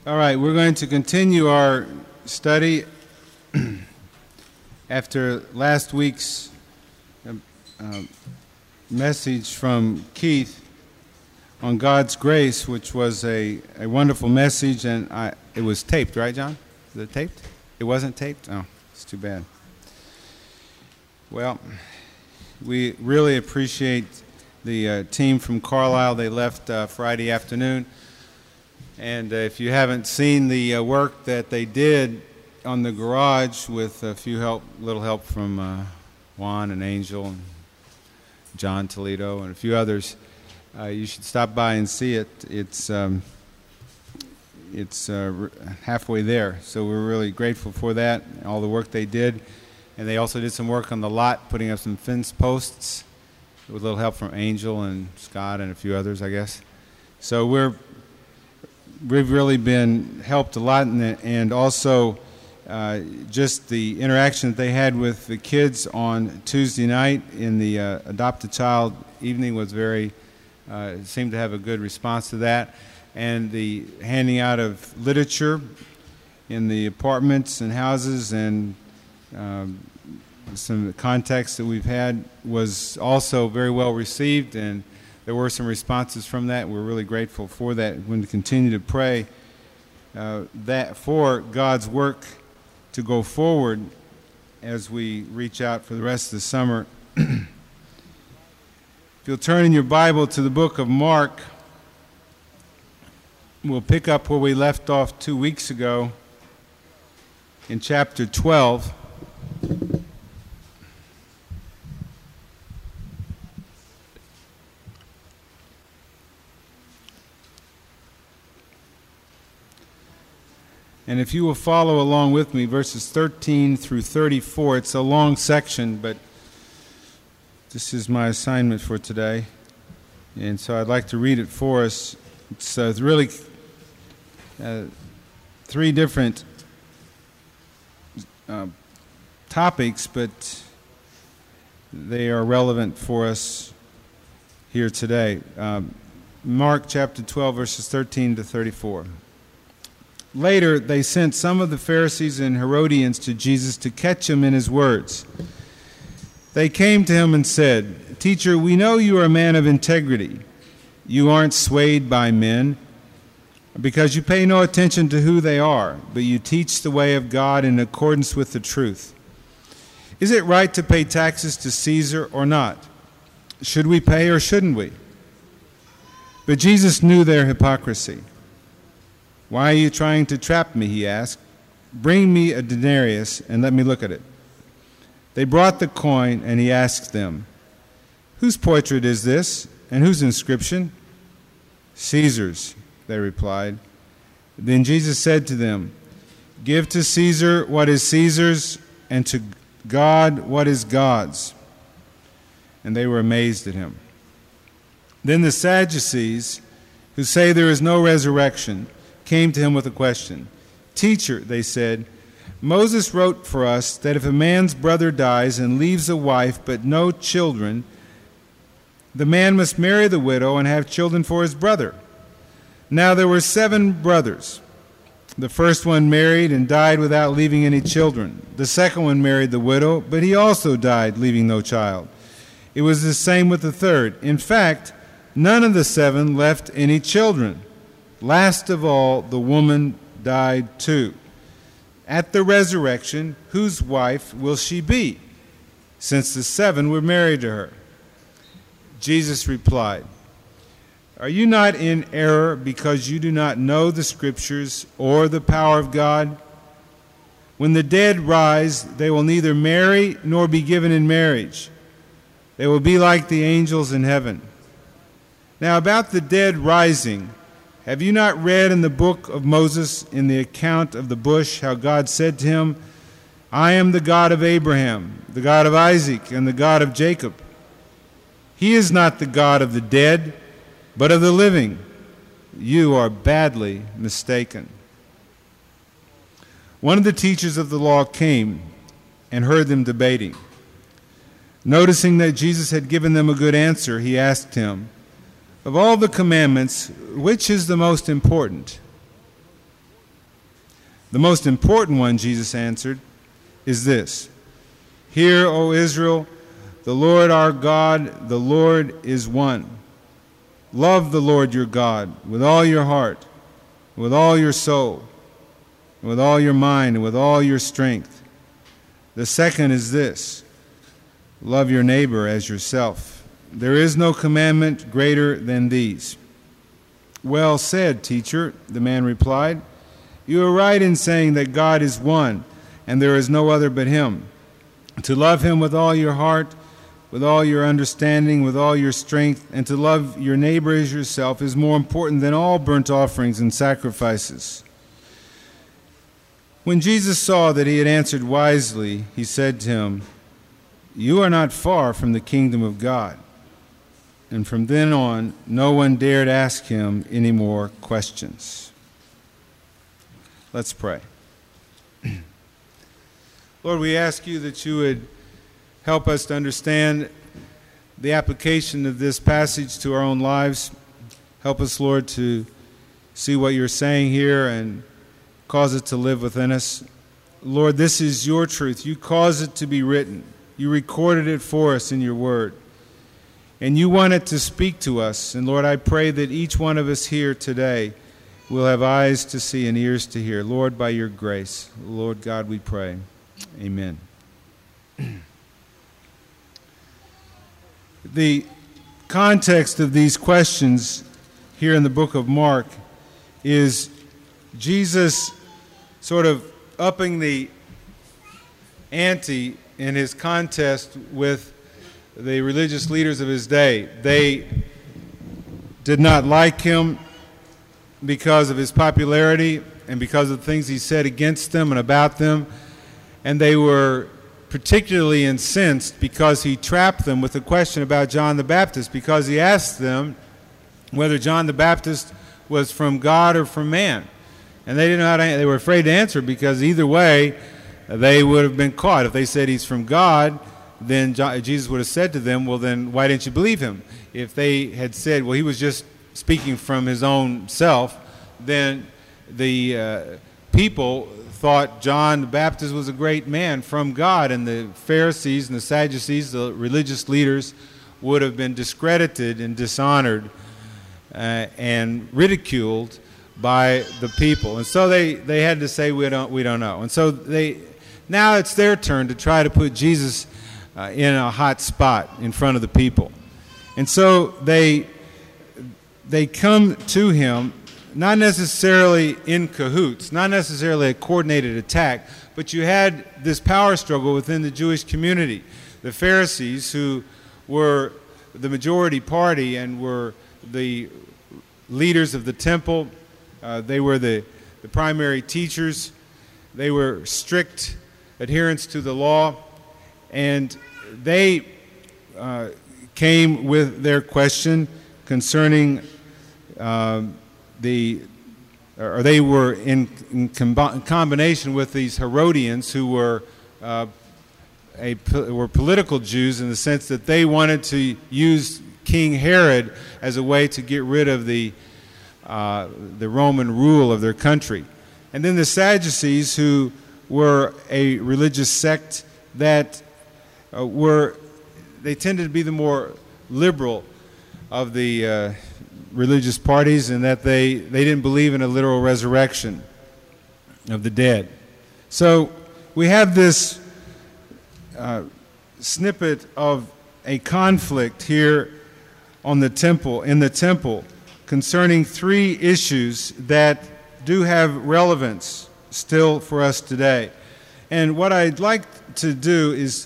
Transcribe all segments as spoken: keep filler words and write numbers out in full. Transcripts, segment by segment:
All right, we're going to continue our study after last week's uh, message from Keith on God's grace, which was a, a wonderful message, and I, it was taped, right, John? Was it taped? It wasn't taped? Oh, it's too bad. Well, we really appreciate the uh, team from Carlisle. They left uh, Friday afternoon. And uh, if you haven't seen the uh, work that they did on the garage with a few help, little help from uh, Juan and Angel and John Toledo and a few others, uh, you should stop by and see it. It's um, it's uh, halfway there, so we're really grateful for that, all the work they did. And they also did some work on the lot, putting up some fence posts with a little help from Angel and Scott and a few others, I guess. So we're We've really been helped a lot, in the, and also uh, just the interaction that they had with the kids on Tuesday night in the uh, Adopt a Child evening was very, uh, seemed to have a good response to that. And the handing out of literature in the apartments and houses and um, some of the contacts that we've had was also very well received, and there were some responses from that. We're really grateful for that. We're going to continue to pray uh, that for God's work to go forward as we reach out for the rest of the summer. If you'll turn in your Bible to the book of Mark, we'll pick up where we left off two weeks ago in chapter twelve. And if you will follow along with me, verses thirteen through thirty-four, it's a long section, but this is my assignment for today. And so I'd like to read it for us. It's uh, really uh, three different uh, topics, but they are relevant for us here today. Um, Mark chapter twelve, verses thirteen to thirty-four. Later, they sent some of the Pharisees and Herodians to Jesus to catch him in his words. They came to him and said, "Teacher, we know you are a man of integrity. You aren't swayed by men, because you pay no attention to who they are, but you teach the way of God in accordance with the truth. Is it right to pay taxes to Caesar or not? Should we pay or shouldn't we?" But Jesus knew their hypocrisy. "Why are you trying to trap me?" he asked. "Bring me a denarius and let me look at it." They brought the coin, and he asked them, "Whose portrait is this, and whose inscription?" "Caesar's," they replied. Then Jesus said to them, "Give to Caesar what is Caesar's, and to God what is God's." And they were amazed at him. Then the Sadducees, who say there is no resurrection, came to him with a question. "Teacher," they said, "Moses wrote for us that if a man's brother dies and leaves a wife but no children, the man must marry the widow and have children for his brother. Now there were seven brothers. The first one married and died without leaving any children. The second one married the widow, but he also died, leaving no child. It was the same with the third. In fact, none of the seven left any children. Last of all, the woman died too. At the resurrection, whose wife will she be, since the seven were married to her?" Jesus replied, "Are you not in error because you do not know the Scriptures or the power of God? When the dead rise, they will neither marry nor be given in marriage. They will be like the angels in heaven. Now about the dead rising, have you not read in the book of Moses, in the account of the bush, how God said to him, 'I am the God of Abraham, the God of Isaac, and the God of Jacob'? He is not the God of the dead, but of the living. You are badly mistaken." One of the teachers of the law came and heard them debating. Noticing that Jesus had given them a good answer, he asked him, "Of all the commandments, which is the most important?" The most important one, Jesus answered, is this: Hear, O Israel, the Lord our God, the Lord is one. Love the Lord your God with all your heart, with all your soul, with all your mind, and with all your strength. The second is this: love your neighbor as yourself. There is no commandment greater than these. Well said, teacher, the man replied. You are right in saying that God is one, and there is no other but him. To love him with all your heart, with all your understanding, with all your strength, and to love your neighbor as yourself is more important than all burnt offerings and sacrifices. When Jesus saw that he had answered wisely, he said to him, You are not far from the kingdom of God. And from then on, no one dared ask him any more questions. Let's pray. Lord, we ask you that you would help us to understand the application of this passage to our own lives. Help us, Lord, to see what you're saying here and cause it to live within us. Lord, this is your truth. You cause it to be written. You recorded it for us in your word. And you want it to speak to us. And Lord, I pray that each one of us here today will have eyes to see and ears to hear. Lord, by your grace. Lord God, we pray. Amen. The context of these questions here in the book of Mark is Jesus sort of upping the ante in his contest with the religious leaders of his day. They did not like him because of his popularity and because of the things he said against them and about them, and they were particularly incensed because he trapped them with a question about John the Baptist, because he asked them whether John the Baptist was from God or from man. And they didn't know how to, they were afraid to answer, because either way they would have been caught. If they said he's from God, then John, Jesus would have said to them, well, then why didn't you believe him? If they had said, well, he was just speaking from his own self, then the uh, people thought John the Baptist was a great man from God, and the Pharisees and the Sadducees, the religious leaders, would have been discredited and dishonored uh, and ridiculed by the people. And so they, they had to say, we don't, we don't know. And so they now it's their turn to try to put Jesus uh, in a hot spot in front of the people. And so they they come to him, not necessarily in cahoots, not necessarily a coordinated attack, but you had this power struggle within the Jewish community. The Pharisees, who were the majority party and were the leaders of the temple, uh, they were the, the primary teachers, they were strict adherents to the law, and they uh, came with their question concerning um, the, or they were in, in com- combination with these Herodians, who were uh, a, were political Jews, in the sense that they wanted to use King Herod as a way to get rid of the uh, the Roman rule of their country. And then the Sadducees, who were a religious sect that uh, were, they tended to be the more liberal of the uh, religious parties, in that they, they didn't believe in a literal resurrection of the dead. So we have this uh, snippet of a conflict here on the temple, in the temple, concerning three issues that do have relevance still for us today. And what I'd like to do is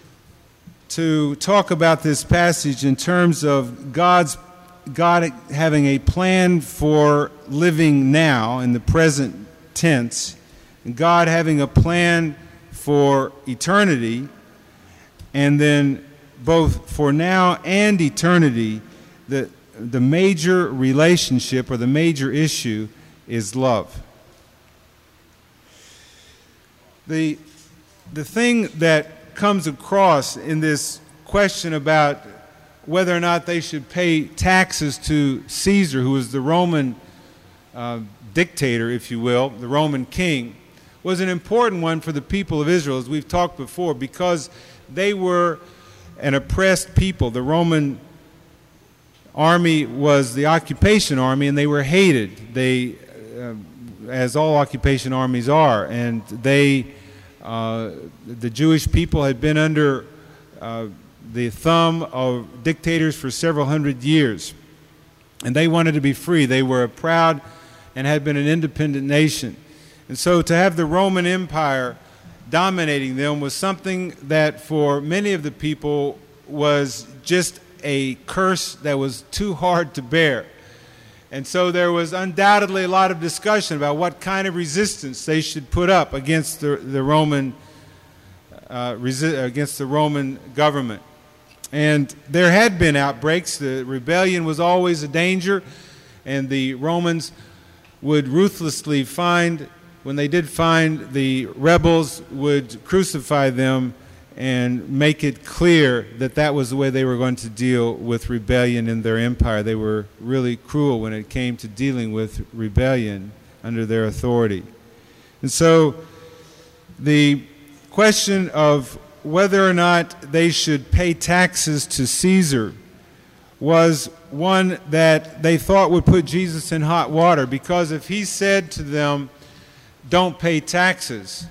to talk about this passage in terms of God's God having a plan for living now in the present tense, and God having a plan for eternity, and then both for now and eternity, the the major relationship or the major issue is love. The, the thing that comes across in this question about whether or not they should pay taxes to Caesar, who was the Roman uh, dictator, if you will, the Roman king, was an important one for the people of Israel, as we've talked before, because they were an oppressed people. The Roman army was the occupation army, and they were hated. They, uh, as all occupation armies are, and they, uh, the Jewish people had been under uh, the thumb of dictators for several hundred years, and they wanted to be free. They were a proud and had been an independent nation. And so to have the Roman Empire dominating them was something that for many of the people was just a curse that was too hard to bear. And so there was undoubtedly a lot of discussion about what kind of resistance they should put up against the, the Roman uh, resi- against the Roman government. And there had been outbreaks. The rebellion was always a danger, and the Romans would ruthlessly find, when they did find the rebels, would crucify them and make it clear that that was the way they were going to deal with rebellion in their empire. They were really cruel when it came to dealing with rebellion under their authority. And so the question of whether or not they should pay taxes to Caesar was one that they thought would put Jesus in hot water, because if he said to them, "Don't pay taxes,"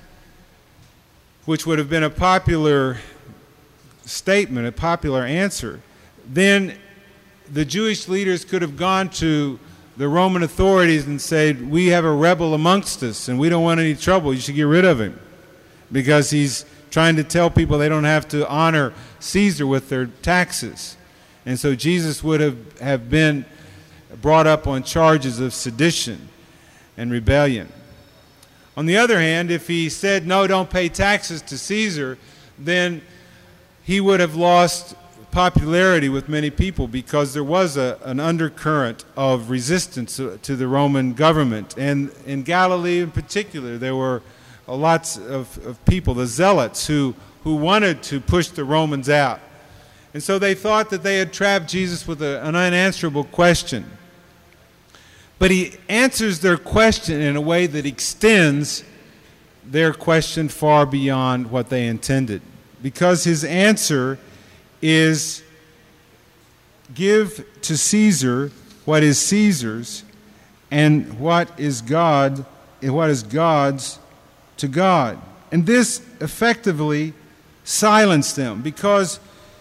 which would have been a popular statement, a popular answer, then the Jewish leaders could have gone to the Roman authorities and said, "We have a rebel amongst us, and we don't want any trouble. You should get rid of him," because he's trying to tell people they don't have to honor Caesar with their taxes. And so Jesus would have, have been brought up on charges of sedition and rebellion. On the other hand, if he said, "No, don't pay taxes to Caesar," then he would have lost popularity with many people, because there was a, an undercurrent of resistance to, to the Roman government. And in Galilee in particular, there were lots of, of people, the zealots, who, who wanted to push the Romans out. And so they thought that they had trapped Jesus with a, an unanswerable question. But he answers their question in a way that extends their question far beyond what they intended. Because his answer is, give to Caesar what is Caesar's, and what is God, and what is God's to God. And this effectively silenced them, because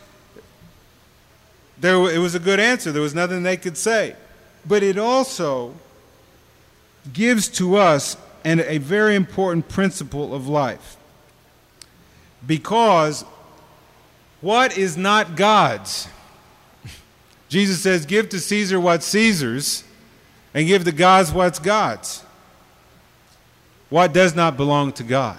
there, it was a good answer. There was nothing they could say. But it also gives to us an, a very important principle of life. Because what is not God's? Jesus says, give to Caesar what's Caesar's, and give to God what's God's. What does not belong to God?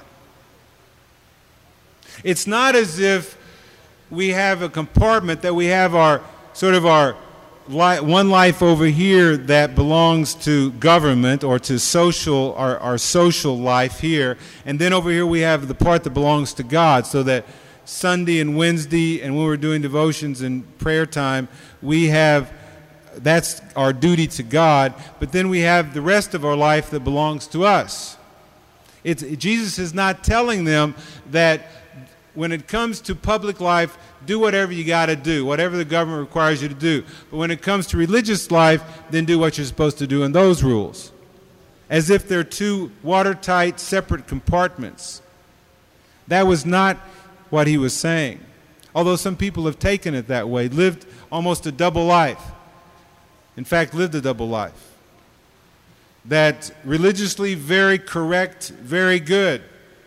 It's not as if we have a compartment that we have our sort of our li- one life over here that belongs to government or to social, our, our social life here, and then over here we have the part that belongs to God, so that Sunday and Wednesday and when we're doing devotions and prayer time, we have, that's our duty to God, but then we have the rest of our life that belongs to us. It's, Jesus is not telling them that when it comes to public life, do whatever you got to do, whatever the government requires you to do. But when it comes to religious life, then do what you're supposed to do in those rules. As if they're two watertight, separate compartments. That was not what he was saying. Although some people have taken it that way, lived almost a double life. In fact, lived a double life. That religiously very correct, very good,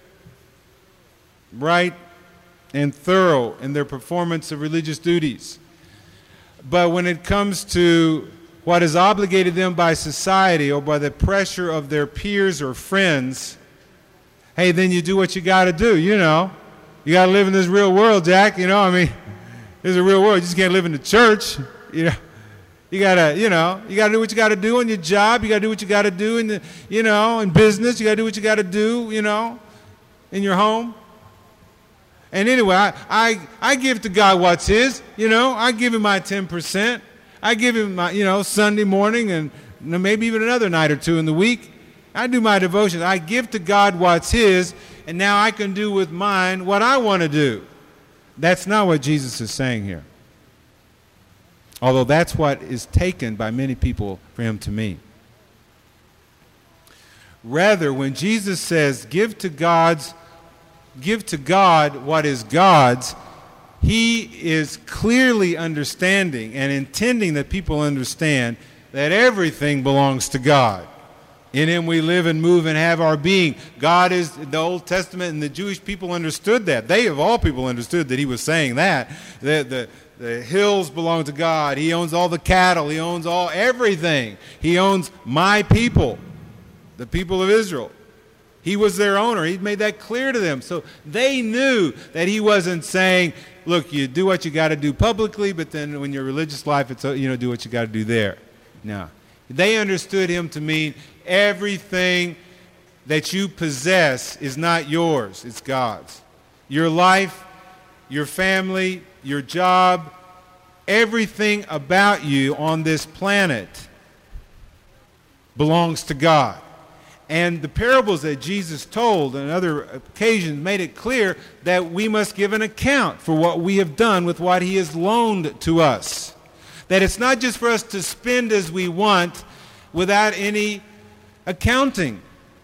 right and thorough in their performance of religious duties. But when it comes to what is obligated them by society or by the pressure of their peers or friends, hey, then you do what you got to do, you know. You got to live in this real world, Jack, you know. I mean, there's a real world. You just can't live in the church, you know. You got to, you know, you got to do what you got to do on your job. You got to do what you got to do in the, you know, in business. You got to do what you got to do, you know, in your home. And anyway, I, I, I give to God what's his, you know. I give him my ten percent. I give him my, you know, Sunday morning and maybe even another night or two in the week. I do my devotions. I give to God what's his, and now I can do with mine what I want to do. That's not what Jesus is saying here. Although that's what is taken by many people for him to mean. Rather, when Jesus says, give to God's, give to God what is God's, he is clearly understanding and intending that people understand that everything belongs to God. In him we live and move and have our being. God is, the Old Testament and the Jewish people understood that. They of all people understood that he was saying that. The, the, the hills belong to God. He owns all the cattle. He owns all everything. He owns my people, the people of Israel. He was their owner. He made that clear to them. So they knew that he wasn't saying, look, you do what you got to do publicly, but then when your religious life, it's, you know, do what you got to do there. No. They understood him to mean everything that you possess is not yours, it's God's. Your life, your family, your job, everything about you on this planet belongs to God. And the parables that Jesus told on other occasions made it clear that we must give an account for what we have done with what he has loaned to us. That it's not just for us to spend as we want without any accounting.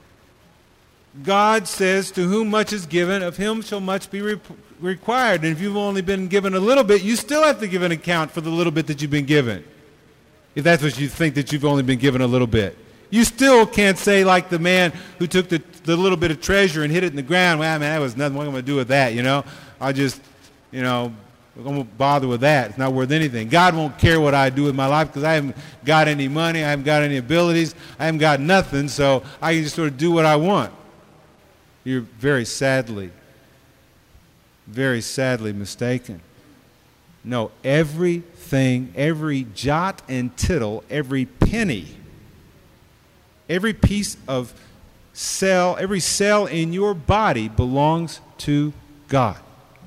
God says, to whom much is given, of him shall much be re- required. And if you've only been given a little bit, you still have to give an account for the little bit that you've been given. If that's what you think, that you've only been given a little bit. You still can't say like the man who took the, the little bit of treasure and hid it in the ground, well, man, that was nothing, what am I going to do with that, you know? I'll just, you know, I won't bother with that. It's not worth anything. God won't care what I do with my life because I haven't got any money, I haven't got any abilities, I haven't got nothing, so I can just sort of do what I want. You're very sadly, very sadly mistaken. No, everything, every jot and tittle, every penny, every piece of cell, every cell in your body belongs to God.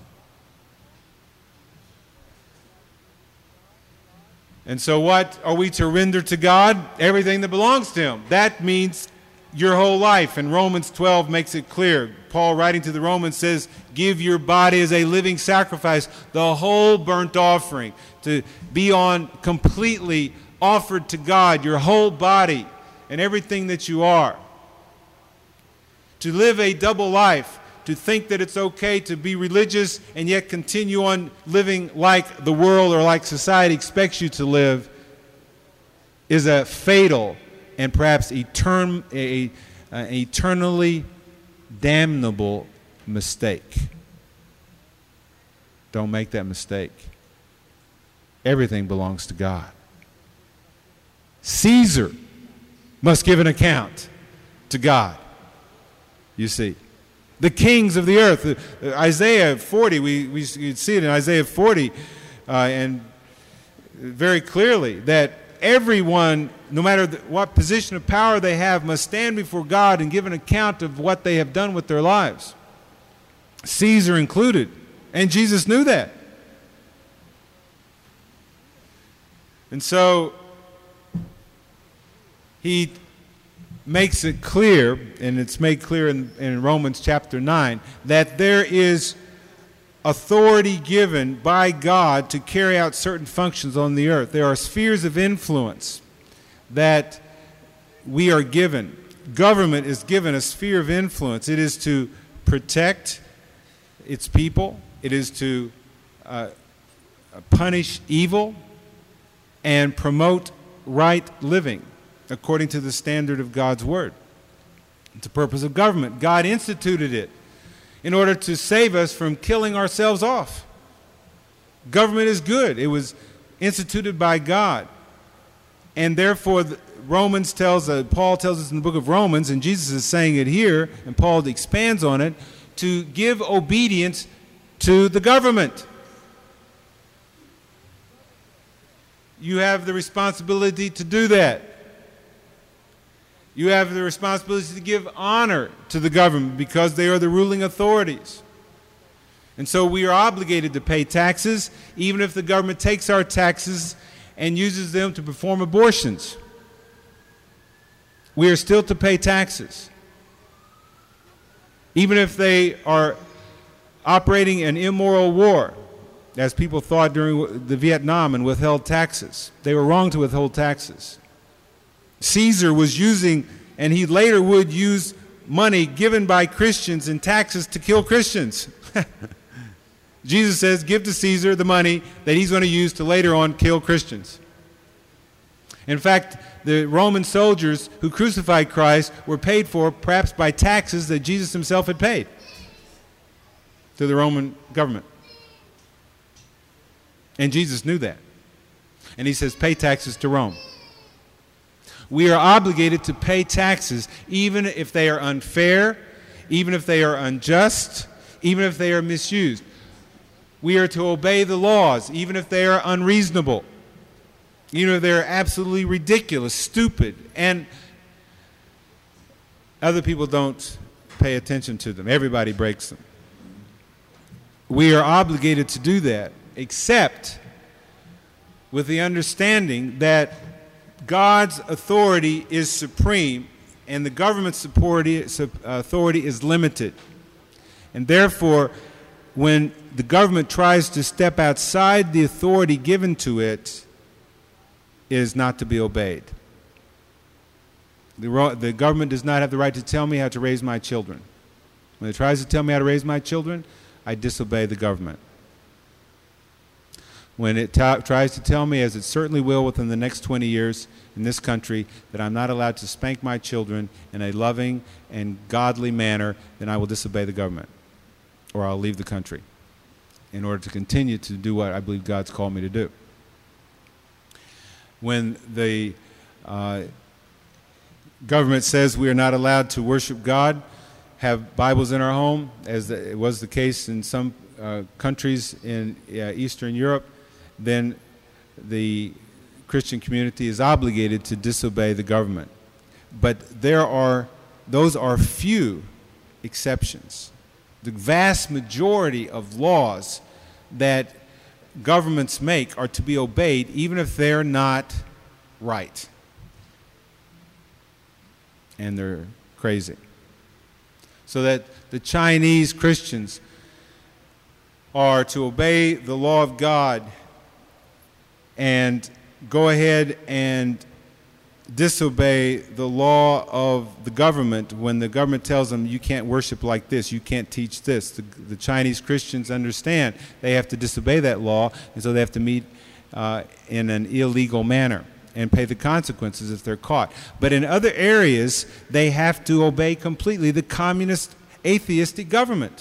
And so what are we to render to God? Everything that belongs to him. That means your whole life. And Romans twelve makes it clear. Paul, writing to the Romans, says, give your body as a living sacrifice, the whole burnt offering, to be on completely offered to God, your whole body and everything that you are. To live a double life, to think that it's okay to be religious and yet continue on living like the world or like society expects you to live, is a fatal and perhaps etern- a, an eternally damnable mistake. Don't make that mistake. Everything belongs to God. Caesar must give an account to God, you see. The kings of the earth. Uh, Isaiah forty, we, we see it in Isaiah forty, uh, and very clearly that everyone, no matter the, what position of power they have, must stand before God and give an account of what they have done with their lives. Caesar included. And Jesus knew that. And so he makes it clear, and it's made clear in, in Romans chapter nine, that there is authority given by God to carry out certain functions on the earth. There are spheres of influence that we are given. Government is given a sphere of influence. It is to protect its people. It is to uh, punish evil and promote right living according to the standard of God's word. It's the purpose of government. God instituted it in order to save us from killing ourselves off. Government is good. It was instituted by God. And therefore, Romans tells, uh, Paul tells us in the book of Romans, and Jesus is saying it here, and Paul expands on it, to give obedience to the government. You have the responsibility to do that. You have the responsibility to give honor to the government because they are the ruling authorities. And so we are obligated to pay taxes, even if the government takes our taxes and uses them to perform abortions. we are still to pay taxes. Even if they are operating an immoral war, as people thought during the Vietnam and withheld taxes. They were wrong to withhold taxes. Caesar was using, and he later would use, money given by Christians in taxes to kill Christians. Jesus says, give to Caesar the money that he's going to use to later on kill Christians. In fact, the Roman soldiers who crucified Christ were paid for perhaps by taxes that Jesus himself had paid to the Roman government. And Jesus knew that. And he says, pay taxes to Rome. We are obligated to pay taxes even if they are unfair, even if they are unjust, even if they are misused. We are to obey the laws even if they are unreasonable, even if they're absolutely ridiculous, stupid, and other people don't pay attention to them. Everybody breaks them. We are obligated to do that, except with the understanding that God's authority is supreme and the government's authority is limited. And therefore, when the government tries to step outside the authority given to it, it is not to be obeyed. The, the government does not have the right to tell me how to raise my children. When it tries to tell me how to raise my children, I disobey the government. When it ta- tries to tell me, as it certainly will within the next twenty years in this country, that I'm not allowed to spank my children in a loving and godly manner, then I will disobey the government, or I'll leave the country in order to continue to do what I believe God's called me to do. When the uh, government says we are not allowed to worship God, have Bibles in our home, as the, it was the case in some uh, countries in uh, Eastern Europe, then the Christian community is obligated to disobey the government. But there are, those are few exceptions. The vast majority of laws that governments make are to be obeyed even if they're not right. And they're crazy. So that the Chinese Christians are to obey the law of God and go ahead and disobey the law of the government when the government tells them you can't worship like this, you can't teach this. The, the Chinese Christians understand they have to disobey that law, and so they have to meet uh, in an illegal manner and pay the consequences if they're caught. But in other areas, they have to obey completely the communist, atheistic government,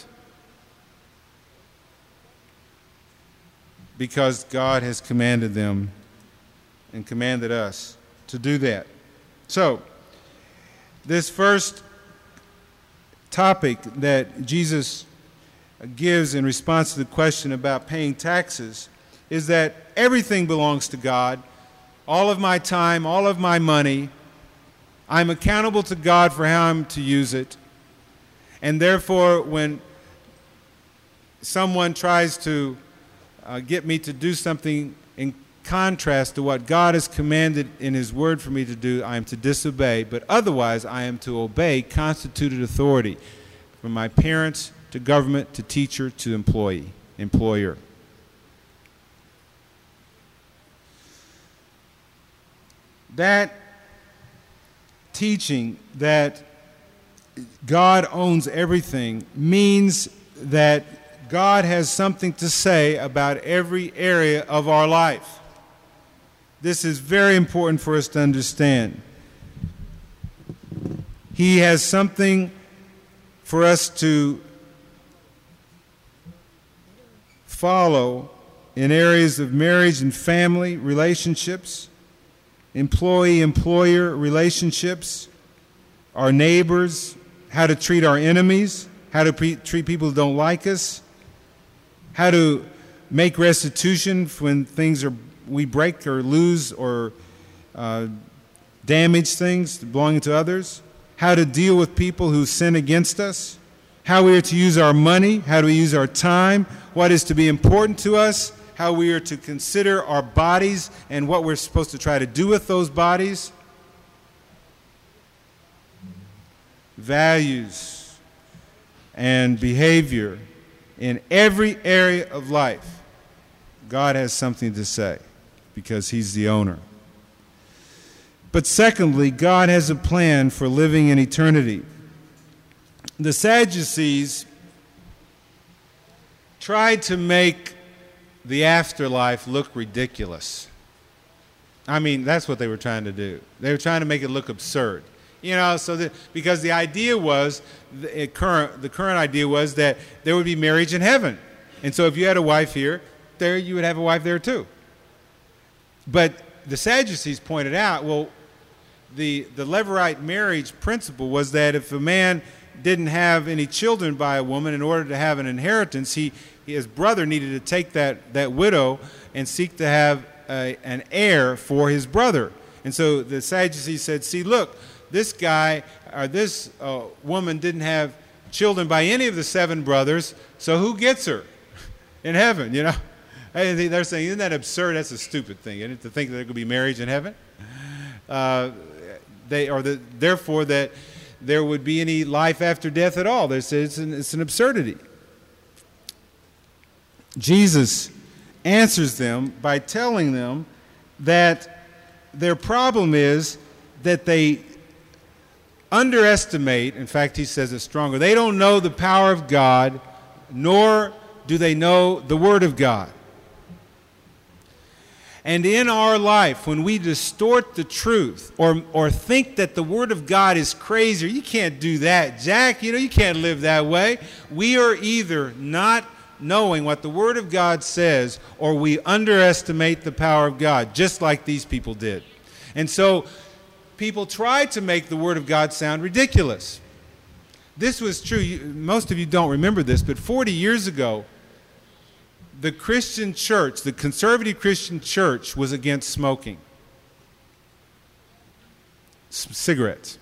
because God has commanded them and commanded us to do that. So, this first topic that Jesus gives in response to the question about paying taxes is that everything belongs to God. All of my time, all of my money, I'm accountable to God for how I'm to use it. And therefore, when someone tries to uh, get me to do something in contrast to what God has commanded in His Word for me to do, I am to disobey. But otherwise, I am to obey constituted authority, from my parents to government to teacher to employee, employer. That teaching that God owns everything means that God has something to say about every area of our life. This is very important for us to understand. He has something for us to follow in areas of marriage and family relationships, employee-employer relationships, our neighbors, how to treat our enemies, how to pre- treat people who don't like us, how to make restitution when things are we break or lose or uh, damage things belonging to others, how to deal with people who sin against us, how we are to use our money, how do we use our time, what is to be important to us, how we are to consider our bodies and what we're supposed to try to do with those bodies. values, and behavior in every area of life, God has something to say because He's the owner. But secondly, God has a plan for living in eternity. The Sadducees tried to make the afterlife look ridiculous. I mean, that's what they were trying to do. They were trying to make it look absurd. You know, so that, because the idea was, the current, the current idea was that there would be marriage in heaven. And so if you had a wife here, there you would have a wife there too. But the Sadducees pointed out, well, the, the Levirate marriage principle was that if a man didn't have any children by a woman, in order to have an inheritance, he, his brother needed to take that, that widow and seek to have a, an heir for his brother. And so the Sadducees said, see, look, this guy or this uh, woman didn't have children by any of the seven brothers, so who gets her in heaven, you know? And they're saying, isn't that absurd? That's a stupid thing, isn't it, to think that there could be marriage in heaven? Uh, they, or the, therefore that there would be any life after death at all. They say it's an, it's an absurdity. Jesus answers them by telling them that their problem is that they underestimate, in fact, he says it stronger, they don't know the power of God, nor do they know the Word of God. And in our life, when we distort the truth or, or think that the Word of God is crazy, or you can't do that, Jack, you know, you can't live that way, we are either not knowing what the Word of God says, or we underestimate the power of God, just like these people did. And so people tried to make the Word of God sound ridiculous. This was true. You, most of you don't remember this, but forty years ago, the Christian church, the conservative Christian church, was against smoking. C- cigarettes.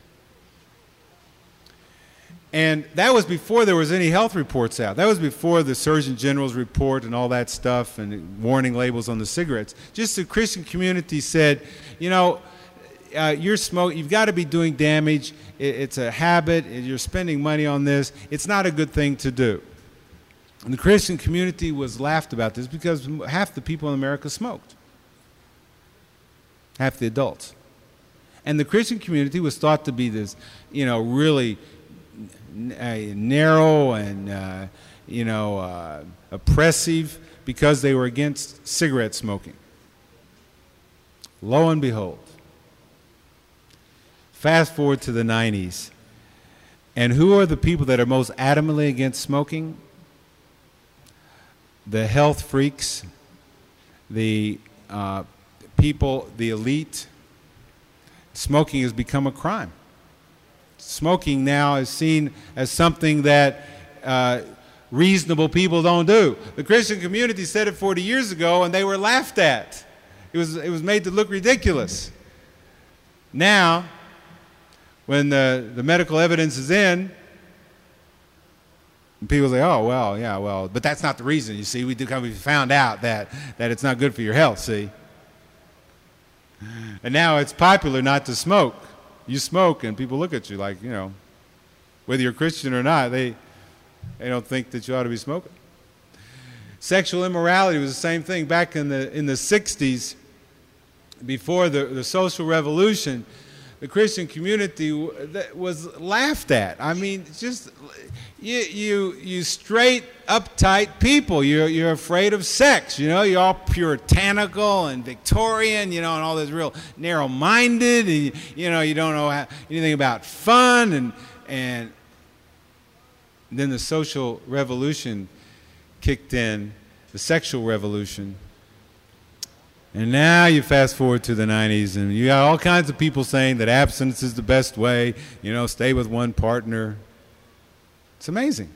And that was before there was any health reports out. That was before the Surgeon General's report and all that stuff and warning labels on the cigarettes. Just the Christian community said, you know, uh, you're smoke, you've got to be doing damage. It, it's a habit. You're spending money on this. It's not a good thing to do. And the Christian community was laughed about this because half the people in America smoked. Half the adults. And the Christian community was thought to be this, you know, really n- narrow and, uh, you know, uh, oppressive because they were against cigarette smoking. Lo and behold, fast forward to the nineties. And who are the people that are most adamantly against smoking? The health freaks, the uh, people, the elite. Smoking has become a crime. Smoking now is seen as something that uh, reasonable people don't do. The Christian community said it forty years ago, and they were laughed at. It was, it was made to look ridiculous. Now, when the, the medical evidence is in, and people say, oh, well, yeah, well, but that's not the reason. You see, we, do, we found out that, that it's not good for your health, see. And now it's popular not to smoke. You smoke, and people look at you like, you know, whether you're Christian or not, they, they don't think that you ought to be smoking. Sexual immorality was the same thing. Back in the, in the sixties, before the, the social revolution, the Christian community was laughed at. I mean, just you, you, you straight, uptight people. You're, you're afraid of sex. You know, you're all puritanical and Victorian. You know, and all this real narrow-minded. And, you know, you don't know how, anything about fun. And and then the social revolution kicked in, the sexual revolution. And now you fast forward to the nineties, and you got all kinds of people saying that abstinence is the best way, you know, stay with one partner. It's amazing.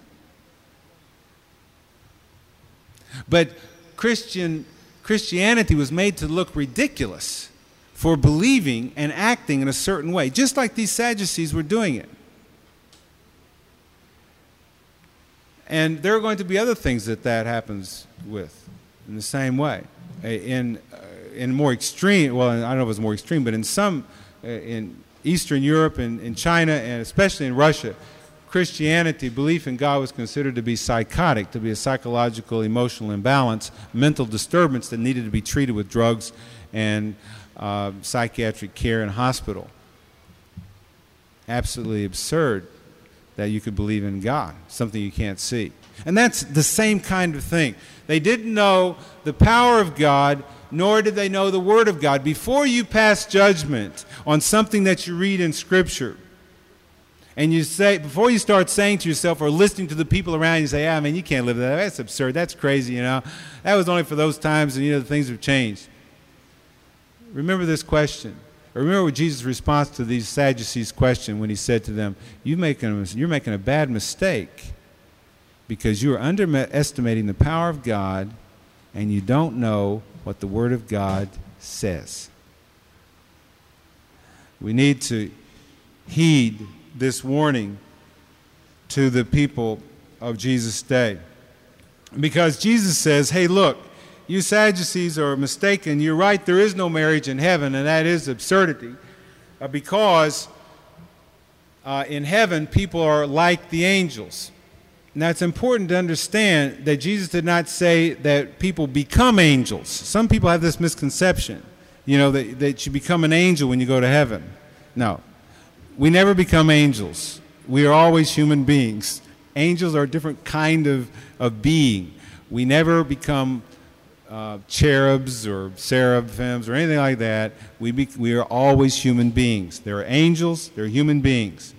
But Christian Christianity was made to look ridiculous for believing and acting in a certain way, just like these Sadducees were doing it. And there are going to be other things that that happens with in the same way. In, uh, in more extreme, well, I don't know if it's more extreme, but in some in Eastern Europe and in China, and especially in Russia, Christianity, belief in God was considered to be psychotic, to be a psychological, emotional imbalance, mental disturbance that needed to be treated with drugs and uh, psychiatric care in hospital. Absolutely absurd that you could believe in God, something you can't see. And that's the same kind of thing. They didn't know the power of God, nor did they know the Word of God. Before you pass judgment on something that you read in Scripture, and you say, before you start saying to yourself or listening to the people around you, you say, ah, man, you can't live that. That's absurd. That's crazy, you know. That was only for those times, and, you know, things have changed. Remember this question. Or remember what Jesus' response to these Sadducees' question when he said to them, you making, you're making a bad mistake because you are underestimating the power of God and you don't know what the Word of God says. We need to heed this warning to the people of Jesus' day. Because Jesus says, hey, look, you Sadducees are mistaken. You're right, there is no marriage in heaven, and that is absurdity. Uh, because uh, in heaven, people are like the angels. Now, it's important to understand that Jesus did not say that people become angels. Some people have this misconception, you know, that, that you become an angel when you go to heaven. No. We never become angels. We are always human beings. Angels are a different kind of, of being. We never become uh, cherubs or seraphims or anything like that. We, be, we are always human beings. There are angels, there are human beings.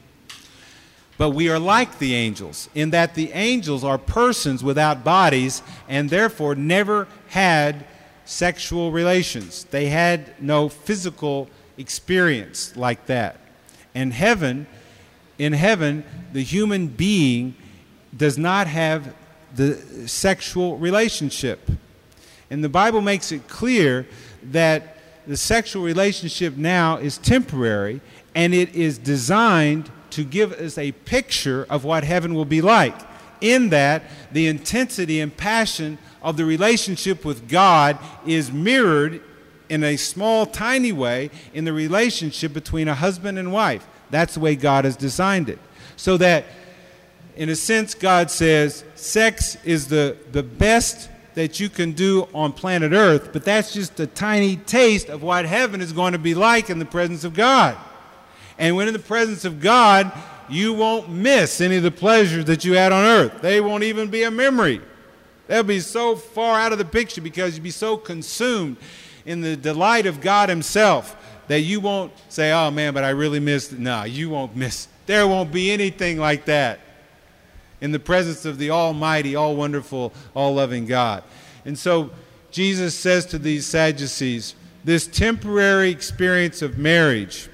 But we are like the angels in that the angels are persons without bodies and therefore never had sexual relations. They had no physical experience like that. And heaven, in heaven, the human being does not have the sexual relationship. And the Bible makes it clear that the sexual relationship now is temporary, and it is designed to give us a picture of what heaven will be like. In that, the intensity and passion of the relationship with God is mirrored in a small, tiny way in the relationship between a husband and wife. That's the way God has designed it. So that, in a sense, God says sex is the, the best that you can do on planet Earth, but that's just a tiny taste of what heaven is going to be like in the presence of God. And when in the presence of God, you won't miss any of the pleasures that you had on earth. They won't even be a memory. They'll be so far out of the picture because you'll be so consumed in the delight of God Himself that you won't say, oh man, but I really missed it. No, you won't miss. There won't be anything like that in the presence of the almighty, all-wonderful, all-loving God. And so Jesus says to these Sadducees, this temporary experience of marriage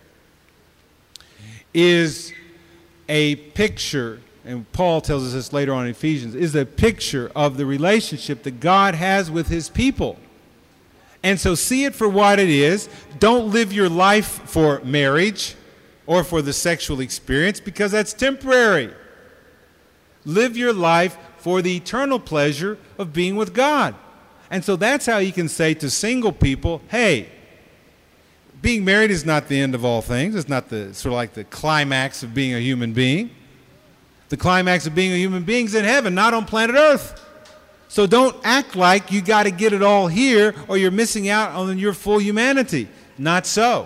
is a picture, and Paul tells us this later on in Ephesians, is a picture of the relationship that God has with His people. And so see it for what it is. Don't live your life for marriage or for the sexual experience because that's temporary. Live your life for the eternal pleasure of being with God. And so that's how you can say to single people, hey, being married is not the end of all things. It's not the sort of like the climax of being a human being. The climax of being a human being is in heaven, not on planet Earth. So don't act like you got to get it all here or you're missing out on your full humanity. Not so.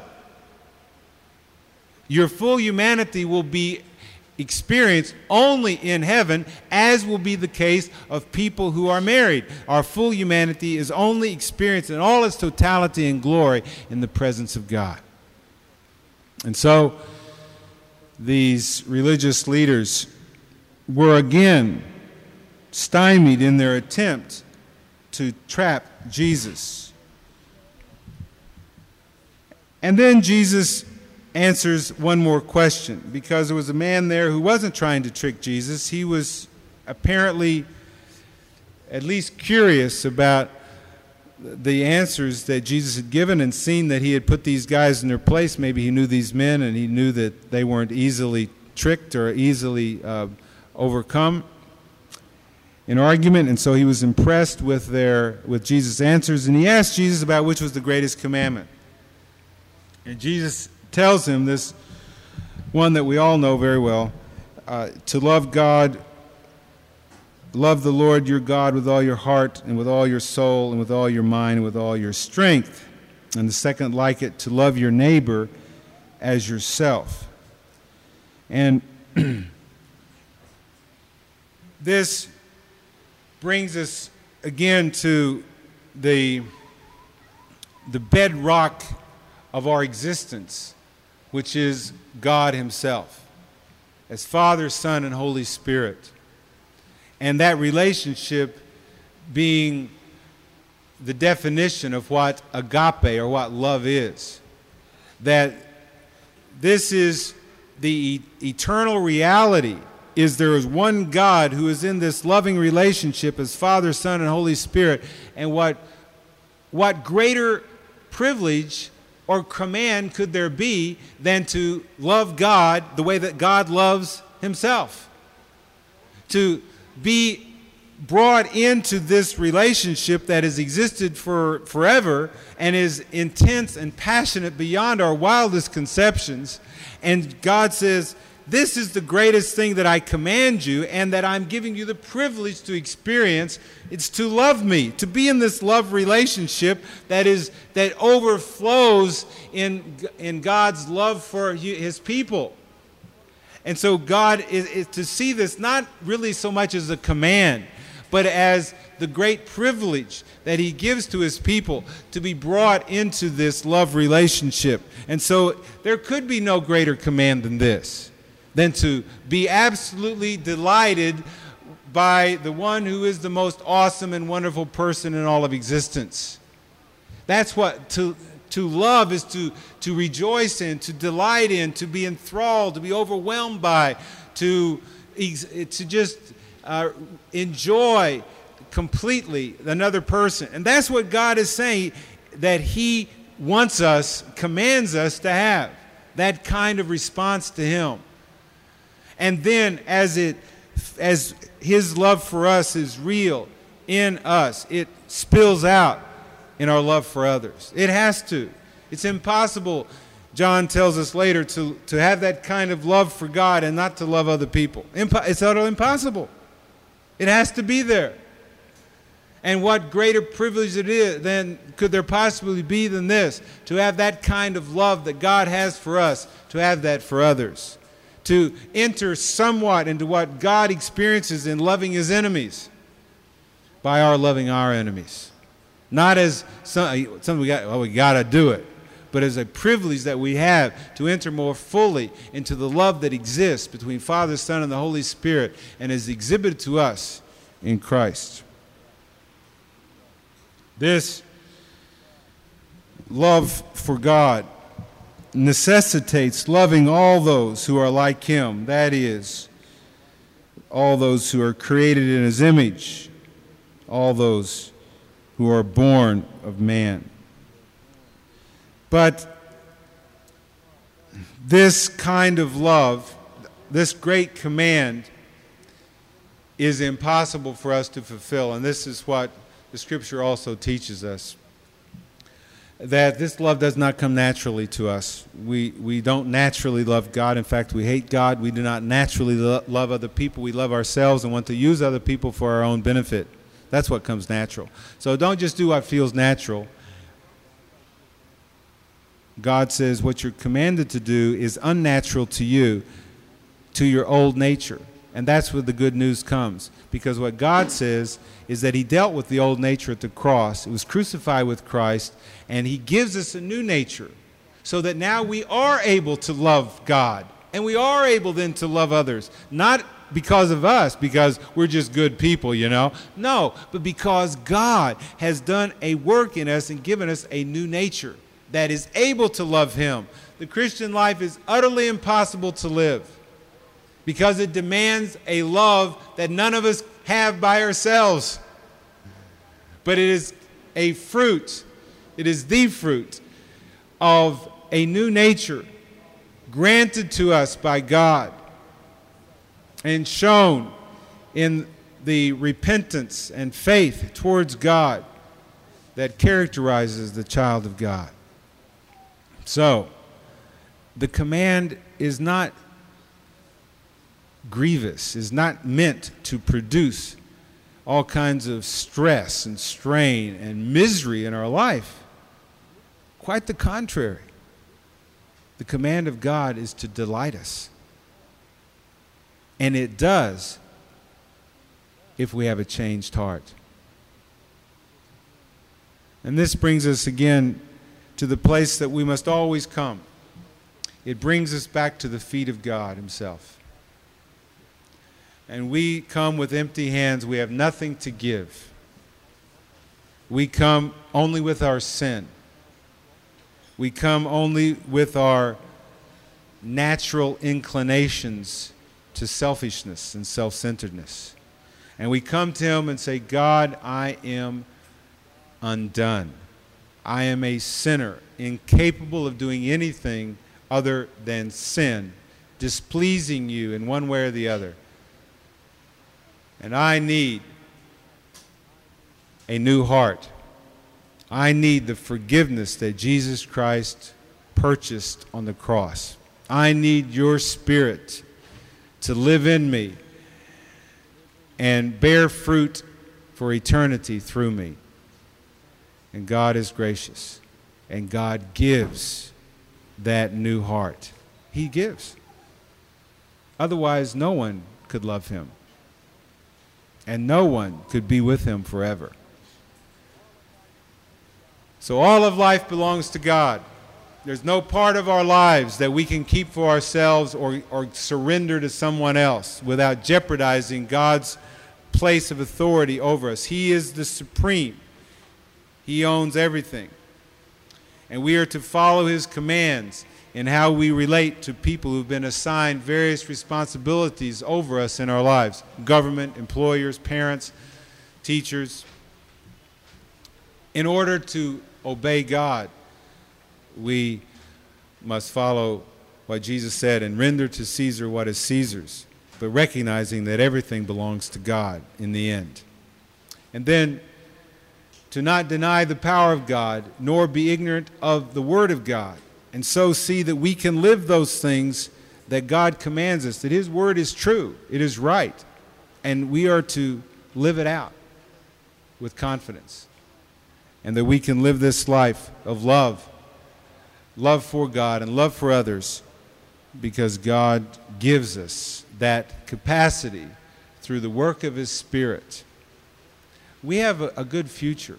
Your full humanity will be experienced only in heaven, as will be the case of people who are married. Our full humanity is only experienced in all its totality and glory in the presence of God. And so these religious leaders were again stymied in their attempt to trap Jesus. And then Jesus answers one more question, because there was a man there who wasn't trying to trick Jesus. He was apparently at least curious about the answers that Jesus had given and seen that he had put these guys in their place. Maybe he knew these men and he knew that they weren't easily tricked or easily uh, overcome in argument, and so he was impressed with their with Jesus' answers, and he asked Jesus about which was the greatest commandment. And Jesus tells him this one that we all know very well, uh, to love God, love the Lord your God with all your heart and with all your soul and with all your mind and with all your strength. And the second like it, to love your neighbor as yourself. And this brings us again to the, the bedrock of our existence, which is God himself, as Father, Son, and Holy Spirit. And that relationship being the definition of what agape or what love is. That this is the e- eternal reality, is there is one God who is in this loving relationship as Father, Son, and Holy Spirit. And what, what greater privilege or command could there be than to love God the way that God loves himself? To be brought into this relationship that has existed for forever and is intense and passionate beyond our wildest conceptions. And God says, this is the greatest thing that I command you and that I'm giving you the privilege to experience. It's to love me, to be in this love relationship that is that overflows in, in God's love for his people. And so God is, is to see this not really so much as a command, but as the great privilege that he gives to his people to be brought into this love relationship. And so there could be no greater command than this, than to be absolutely delighted by the one who is the most awesome and wonderful person in all of existence. That's what to to love is to to rejoice in, to delight in, to be enthralled, to be overwhelmed by, to to just uh, enjoy completely another person. And that's what God is saying that he wants us, commands us to have, that kind of response to him. And then as it as his love for us is real in us, it spills out in our love for others. It has to. It's impossible, John tells us later, to, to have that kind of love for God and not to love other people. Impo- it's utterly impossible. It has to be there. And what greater privilege it is than could there possibly be than this, to have that kind of love that God has for us, to have that for others. To enter somewhat into what God experiences in loving his enemies by our loving our enemies. Not as some, something we got, well, we got to do it, but as a privilege that we have to enter more fully into the love that exists between Father, Son, and the Holy Spirit and is exhibited to us in Christ. This love for God necessitates loving all those who are like him, that is, all those who are created in his image, all those who are born of man. But this kind of love, this great command, is impossible for us to fulfill, and this is what the Scripture also teaches us. That this love does not come naturally to us. We we don't naturally love God. In fact, we hate God. We do not naturally lo- love other people. We love ourselves and want to use other people for our own benefit. That's what comes natural. So don't just do what feels natural. God says what you're commanded to do is unnatural to you, to your old nature. And that's where the good news comes. Because what God says is that he dealt with the old nature at the cross. It was crucified with Christ, and he gives us a new nature so that now we are able to love God. And we are able then to love others. Not because of us, because we're just good people, you know. No, but because God has done a work in us and given us a new nature that is able to love him. The Christian life is utterly impossible to live because it demands a love that none of us have by ourselves. But it is a fruit, it is the fruit of a new nature granted to us by God and shown in the repentance and faith towards God that characterizes the child of God. So, the command is not grievous, is not meant to produce all kinds of stress and strain and misery in our life. Quite the contrary. The command of God is to delight us. And it does if we have a changed heart. And this brings us again to the place that we must always come. It brings us back to the feet of God himself. And we come with empty hands. We have nothing to give. We come only with our sin. We come only with our natural inclinations to selfishness and self-centeredness. And we come to him and say, God, I am undone. I am a sinner, incapable of doing anything other than sin, displeasing you in one way or the other. And I need a new heart. I need the forgiveness that Jesus Christ purchased on the cross. I need your Spirit to live in me and bear fruit for eternity through me. And God is gracious. And God gives that new heart. He gives. Otherwise, no one could love him. And no one could be with him forever. So all of life belongs to God. There's no part of our lives that we can keep for ourselves or, or surrender to someone else without jeopardizing God's place of authority over us. He is the supreme. He owns everything. And we are to follow his commands in how we relate to people who've been assigned various responsibilities over us in our lives. Government, employers, parents, teachers. In order to obey God, we must follow what Jesus said and render to Caesar what is Caesar's, but recognizing that everything belongs to God in the end. And then to not deny the power of God, nor be ignorant of the Word of God, and so see that we can live those things that God commands us, that his Word is true, it is right, and we are to live it out with confidence. And that we can live this life of love, love for God and love for others, because God gives us that capacity through the work of his Spirit. We have a, a good future.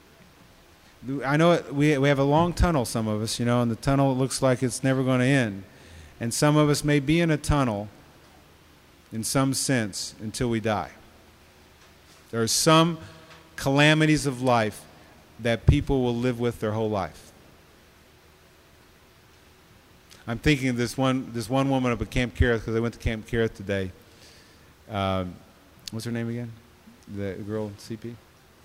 I know it, we, we have a long tunnel, some of us, you know, and the tunnel looks like it's never going to end. And some of us may be in a tunnel in some sense until we die. There are some calamities of life that people will live with their whole life. I'm thinking of this one, this one woman up at Camp Kerith, because I went to Camp Kerith today. Um, what's her name again? The girl, C P?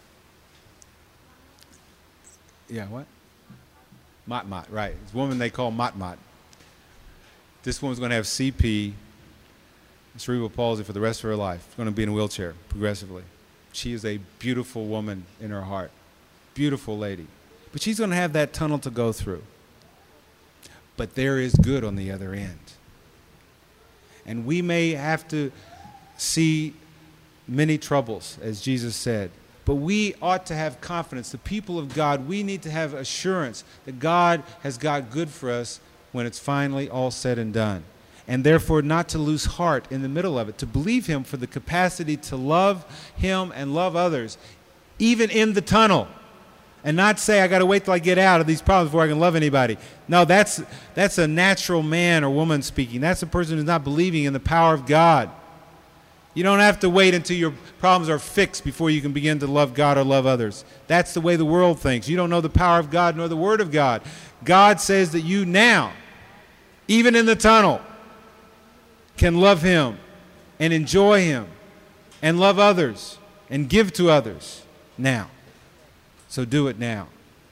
Yeah, what? Mott Mott, right. It's a woman they call Mott Mott. This woman's going to have C P, cerebral palsy, for the rest of her life. She's going to be in a wheelchair progressively. She is a beautiful woman in her heart. Beautiful lady. But she's going to have that tunnel to go through. But there is good on the other end. And we may have to see many troubles, as Jesus said. But we ought to have confidence. The people of God, we need to have assurance that God has got good for us when it's finally all said and done. And therefore not to lose heart in the middle of it, to believe him for the capacity to love him and love others, even in the tunnel. And not say, I got to wait till I get out of these problems before I can love anybody. No, that's, that's a natural man or woman speaking. That's a person who's not believing in the power of God. You don't have to wait until your problems are fixed before you can begin to love God or love others. That's the way the world thinks. You don't know the power of God nor the Word of God. God says that you now, even in the tunnel, can love him and enjoy him and love others and give to others now. So do it now.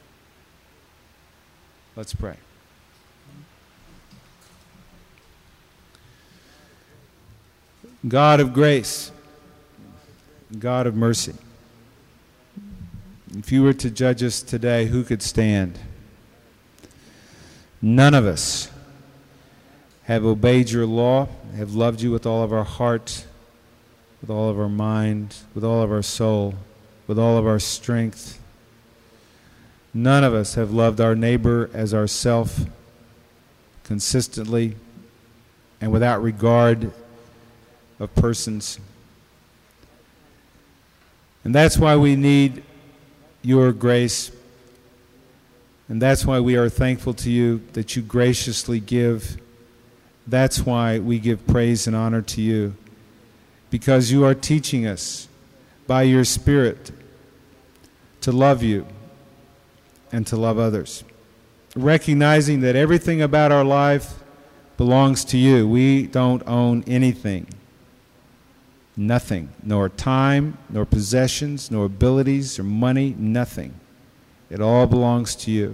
Let's pray. God of grace, God of mercy, if you were to judge us today, who could stand? None of us have obeyed your law, have loved you with all of our heart, with all of our mind, with all of our soul, with all of our strength. None of us have loved our neighbor as ourself consistently and without regard of persons. And that's why we need your grace. And that's why we are thankful to you that you graciously give. That's why we give praise and honor to you, because you are teaching us by your Spirit to love you and to love others, recognizing that everything about our life belongs to you. We don't own anything, nothing, nor time, nor possessions, nor abilities, or money, nothing. It all belongs to you.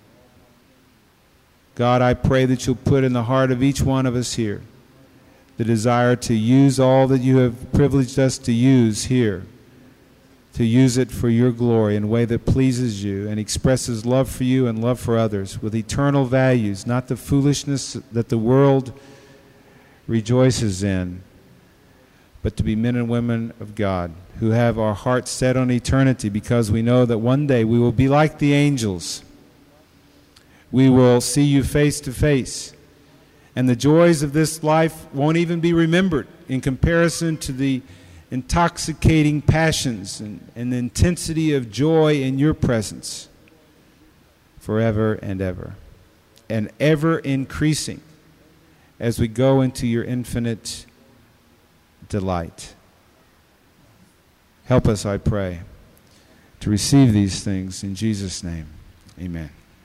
God, I pray that you'll put in the heart of each one of us here the desire to use all that you have privileged us to use here, to use it for your glory in a way that pleases you and expresses love for you and love for others with eternal values, not the foolishness that the world rejoices in, but to be men and women of God who have our hearts set on eternity, because we know that one day we will be like the angels. We will see you face to face. And the joys of this life won't even be remembered in comparison to the intoxicating passions and, and the intensity of joy in your presence forever and ever, and ever increasing as we go into your infinite delight. Help us, I pray, to receive these things in Jesus' name. Amen.